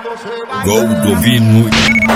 Goldovino,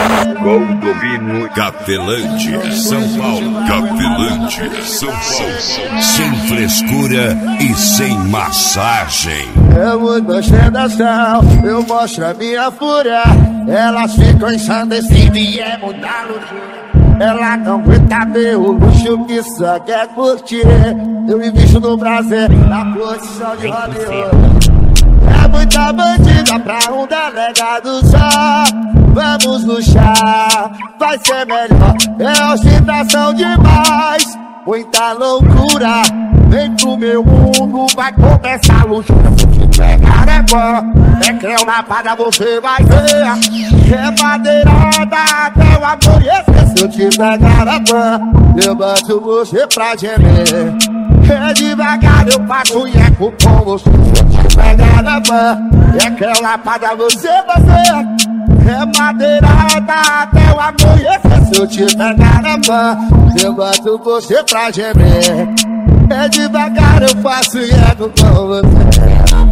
Cafelândia, São Paulo. Cafelândia, São Paulo. Sem frescura e sem massagem. Eu vou ostentação, eu mostro a minha fúria. Elas ficam ensandecidas e é muita luxúria. Ela não aguenta ver o luxo que só quer curtir. Eu invisto no prazer, na posição de Hollywood. É muita bandida pra um delegado só. Vamos luxar, vai ser melhor. É ostentação demais, muita loucura. Vem pro meu mundo, vai começar a luxúria. Se te pegar é bom, é creu na parada você vai ver. É madeirada até o amanhecer. Se eu te pegar é bom, eu bato você pra gemer. É devagar, eu passo nheco com você. Se eu te pegar é bom, é creu na parada você vai ver. É madeirada até o amanhecer. Se eu te pegar é bom, eu bato você pra gemer. É devagar, eu faço ego com você.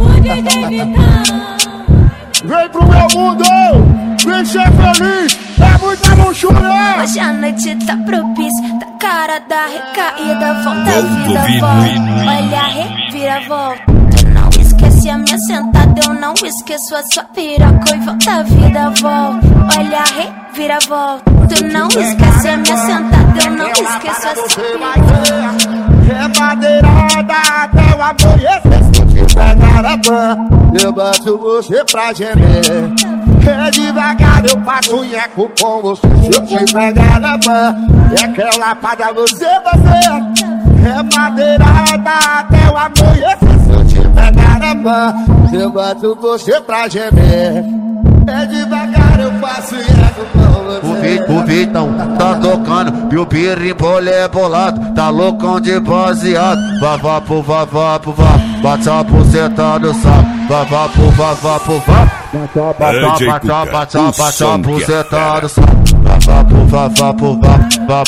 Vem pro meu mundo, vem ser feliz. É muita luxúria. Hoje a noite tá propícia, tá cara da recaída. Volta a vida, volta, olha a reviravolta. Tu não esquece a minha sentada, eu não esqueço a sua piroca. E volta a vida, volta, olha a reviravolta. Tu não esquece a minha sentada, eu não esqueço a sua piroca. É madeirada até o amanhecer. Se eu te pegar a ban, eu bato você pra gemer. É devagar, eu passo nheco com você. Se eu te pegar a ban, é creu na parada você vai ver. É madeirada até o amanhecer. Se eu te pegar a ban, eu bato você pra gemer. É devagar, eu faço ego com você. O Vitão tá tocando e o birimbolo é bolado. Tá loucão de baseado. Vavá pro vavá pro vá, bate a buceta no saco. Vavá pro vavá pro vá, bate a buceta no saco. Vavá pro vavá pro vá,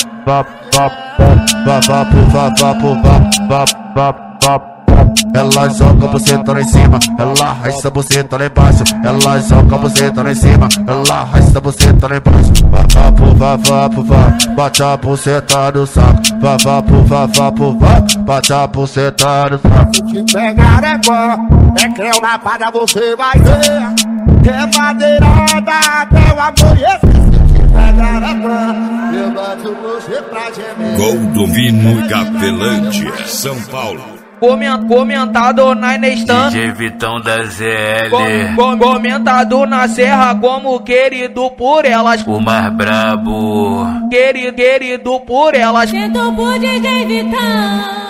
vavá pro vavá pro vá. Ela joga a buceta lá em cima, ela arrasta a buceta lá embaixo. Ela joga a buceta lá em cima, ela arrasta a buceta lá embaixo. Vavá pro vá, bate a buceta no saco. Vavá pro vá, bate a buceta no saco. Se te pegar é bom, é creu na parada você vai ver. É madeirada até o amanhecer. Se te pegar é bom, eu bato você pra gemer. Goldovino, Cafelândia, São Paulo. Comentado na Inestan, DJ Vitão da ZL. Comentado na Serra como querido por elas. O mais brabo. Querido por elas. Sinto por DJ Vitão.